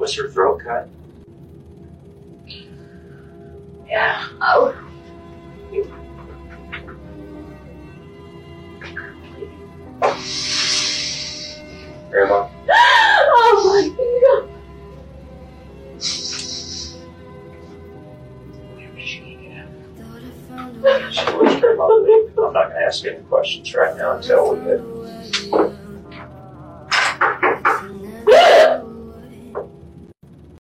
Was her throat cut? Yeah. Oh. Grandma? Oh my God. She was Grandma. I'm not going to ask any questions right now until we get